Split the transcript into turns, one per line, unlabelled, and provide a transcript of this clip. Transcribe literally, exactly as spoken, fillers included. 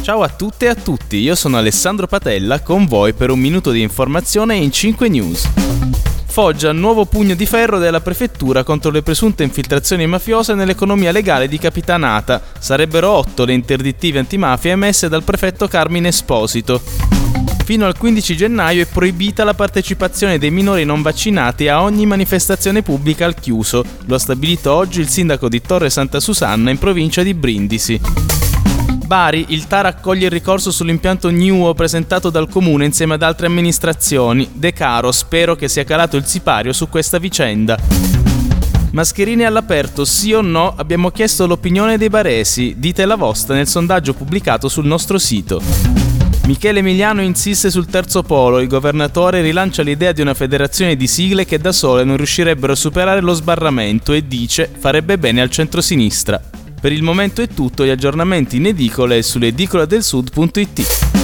Ciao a tutte e a tutti, io sono Alessandro Patella con voi per un minuto di informazione in cinque News. Foggia, nuovo pugno di ferro della prefettura contro le presunte infiltrazioni mafiose nell'economia legale di Capitanata. Sarebbero otto le interdittive antimafia emesse dal prefetto Carmine Esposito. Fino al quindici gennaio è proibita la partecipazione dei minori non vaccinati a ogni manifestazione pubblica al chiuso. Lo ha stabilito oggi il sindaco di Torre Santa Susanna in provincia di Brindisi. Bari, il T A R accoglie il ricorso sull'impianto Nuo presentato dal comune insieme ad altre amministrazioni. De Caro, spero che sia calato il sipario su questa vicenda. Mascherine all'aperto, sì o no? Abbiamo chiesto l'opinione dei baresi. Dite la vostra nel sondaggio pubblicato sul nostro sito. Michele Emiliano insiste sul terzo polo, il governatore rilancia l'idea di una federazione di sigle che da sole non riuscirebbero a superare lo sbarramento e dice farebbe bene al centrosinistra. Per il momento è tutto, gli aggiornamenti in edicola e su l'edicola del sud punto it.